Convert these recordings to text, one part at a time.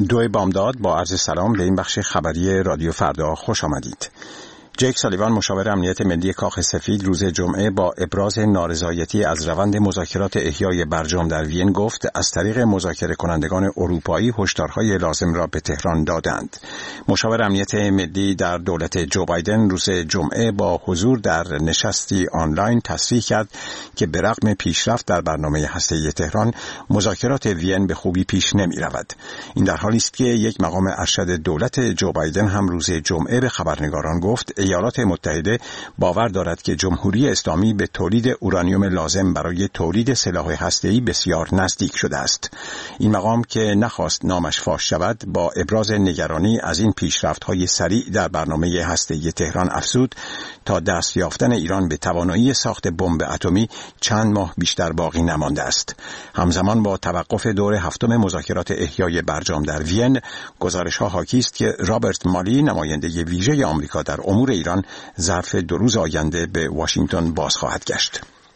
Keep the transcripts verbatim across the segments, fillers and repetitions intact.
دو بامداد با عرض سلام به این بخش خبری رادیو فردا خوش آمدید. جیک سالیوان مشاور امنیت ملی کاخ سفید روز جمعه با ابراز نارضایتی از روند مذاکرات احیای برجام در وین گفت از طریق مذاکره کنندگان اروپایی هشدارهای لازم را به تهران دادند. مشاور امنیت ملی در دولت جو بایدن روز جمعه با حضور در نشستی آنلاین تصریح کرد که به رغم پیشرفت در برنامه هسته‌ای تهران مذاکرات وین به خوبی پیش نمی رود. این در حالی است که یک مقام ارشد دولت جو بایدن هم روز جمعه به خبرنگاران گفت ایالات متحده باور دارد که جمهوری اسلامی به تولید اورانیوم لازم برای تولید سلاح هسته‌ای بسیار نزدیک شده است. این مقام که نخواست نامش فاش شود با ابراز نگرانی از این پیشرفت‌های سریع در برنامه هسته‌ای تهران افزود تا دست یافتن ایران به توانایی ساخت بمب اتمی چند ماه بیشتر باقی نمانده است. همزمان با توقف دور هفتم مذاکرات احیای برجام در وین، گزارش‌ها حاکی است که رابرت مالی نماینده ویژه آمریکا در امور ایران ظرف دو روز آینده به واشنگتن باز خواهد گشت.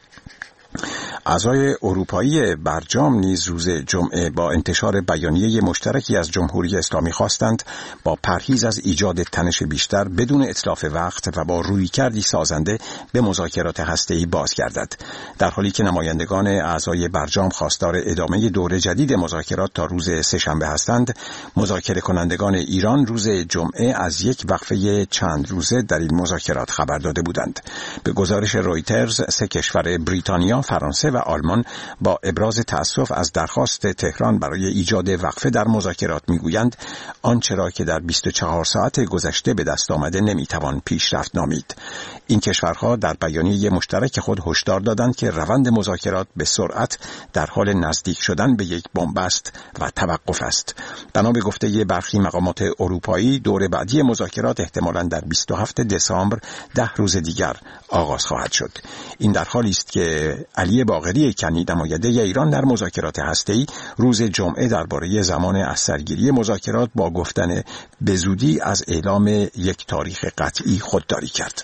اعضای اروپایی برجام نیز روز جمعه با انتشار بیانیه مشترکی از جمهوری اسلامی خواستند با پرهیز از ایجاد تنش بیشتر بدون اتلاف وقت و با رویکردی سازنده به مذاکرات هسته‌ای بازگردد. در حالی که نمایندگان اعضای برجام خواستار ادامه دور جدید مذاکرات تا روز سه‌شنبه هستند، مذاکره کنندگان ایران روز جمعه از یک وقفه چند روزه در این مذاکرات خبر داده بودند. به گزارش رویترز، سه کشور بریتانیا، فرانسه و آلمان با ابراز تأسف از درخواست تهران برای ایجاد وقفه در مذاکرات میگویند آنچه را که در بیست و چهار ساعت گذشته به دست آمده نمیتوان پیشرفت نامید. این کشورها در بیانیه مشترک خود هشدار دادند که روند مذاکرات به سرعت در حال نزدیک شدن به یک بنبست و توقف است. بنا به گفته برخی مقامات اروپایی دور بعدی مذاکرات احتمالاً در بیست و هفتم دسامبر ده روز دیگر آغاز خواهد شد. این در حالی است که علی باقری کنی نماینده ایران در مذاکرات هسته‌ای روز جمعه درباره زمان از سرگیری مذاکرات با گفتن به زودی از اعلام یک تاریخ قطعی خودداری کرد.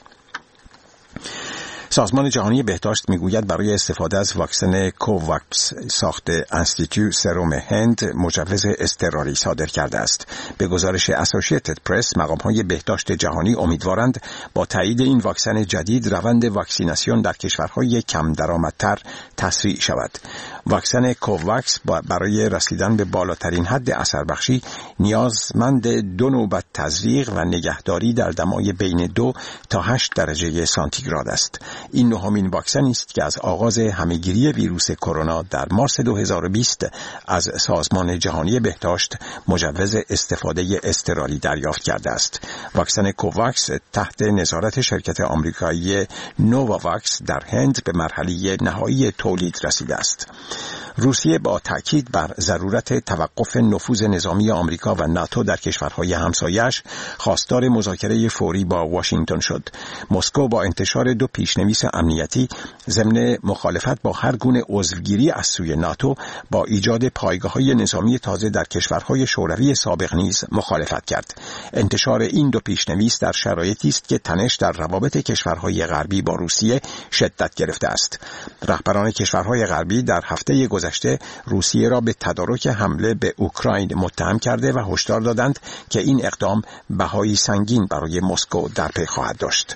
سازمان جهانی بهداشت میگوید برای استفاده از واکسن کوواکس ساخت انستیتو سروم هند مجوز اضطراری صادر کرده است. به گزارش اسوسییتد پرس، مقام‌های بهداشت جهانی امیدوارند با تایید این واکسن جدید روند واکسیناسیون در کشورهای کم درآمدتر تسریع شود. واکسن کوواکس برای رسیدن به بالاترین حد اثربخشی نیازمند دو نوبت تزریق و نگهداری در دمای بین دو تا هشت درجه سانتیگراد است. این نهمین واکسن است که از آغاز همهگیری ویروس کرونا در مارس دو هزار و بیست از سازمان جهانی بهداشت مجوز استفاده اضطراری دریافت کرده است. واکسن کوواکس تحت نظارت شرکت آمریکایی نوواواکس در هند به مرحله نهایی تولید رسیده است. روسیه با تاکید بر ضرورت توقف نفوذ نظامی آمریکا و ناتو در کشورهای همسایه‌اش خواستار مذاکره فوری با واشنگتن شد. مسکو با انتشار دو پیشنویس امنیتی ضمن مخالفت با هر گونه عضوگیری از سوی ناتو با ایجاد پایگاه‌های نظامی تازه در کشورهای شوروی سابق نیز مخالفت کرد. انتشار این دو پیشنویس در شرایطی است که تنش در روابط کشورهای غربی با روسیه شدت گرفته است. رهبران کشورهای غربی در هفته گذشته روسیه را به تدارک حمله به اوکراین متهم کرده و هشدار دادند که این اقدام بهای سنگین برای مسکو در پی خواهد داشت.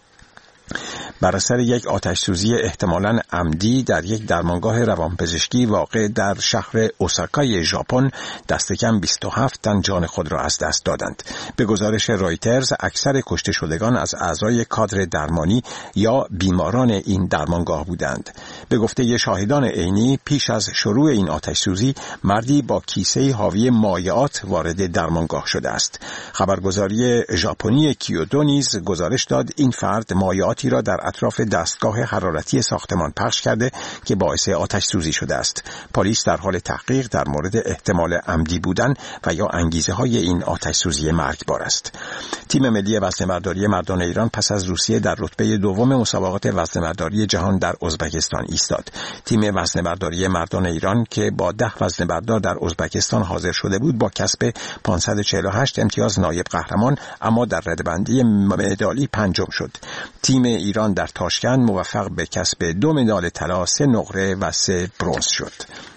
بر اثر یک آتش‌سوزی احتمالاً عمدی در یک درمانگاه روانپزشکی واقع در شهر اوساکای ژاپن دست کم بیست و هفت تن جان خود را از دست دادند. به گزارش رایترز اکثر کشته شدگان از اعضای کادر درمانی یا بیماران این درمانگاه بودند. به گفته شاهدان عینی پیش از شروع این آتش‌سوزی مردی با کیسه حاوی مایعات وارد درمانگاه شده است. خبرگزاری ژاپنی کیوتو نیز گزارش داد این فرد مایعاتی را در اطراف دستگاه حرارتی ساختمان پخش کرده که باعث آتش سوزی شده است. پلیس در حال تحقیق در مورد احتمال عمدی بودن و یا انگیزه های این آتش سوزی مرگبار است. تیم ملی وزنه‌برداری مردان ایران پس از روسیه در رتبه دوم مسابقات وزنه‌برداری جهان در ازبکستان ایستاد. تیم وزنه‌برداری مردان ایران که با ده وزنه‌بردار در ازبکستان حاضر شده بود با کسب پانصد و چهل و هشت امتیاز نایب قهرمان، اما در رده‌بندی مدالی پنجم شد. تیم ایران در تاشکند موفق به کسب دو مدال طلا، سه نقره و سه برنز شد.